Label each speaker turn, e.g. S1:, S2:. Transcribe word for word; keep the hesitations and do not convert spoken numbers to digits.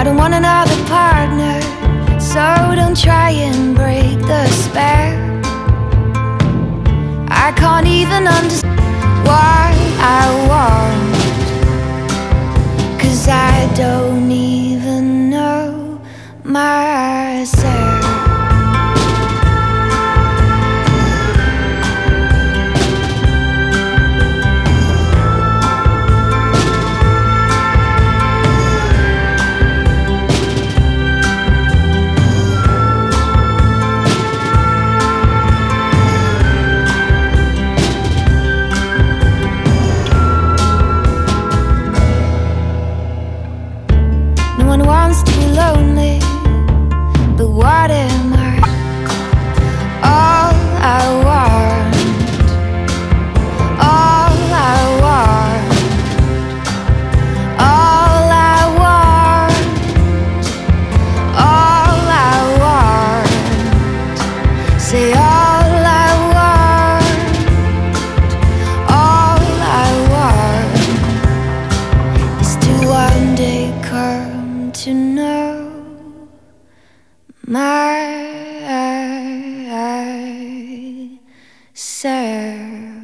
S1: I don't want another partner, so don't try and break the spell. I can't even understand what I want, 'cause I don't even know myself. No one wants to be lonely, but what am I? All I want, all I want, all I want, all I want. Say all I want, all I want is to one day come to know myself.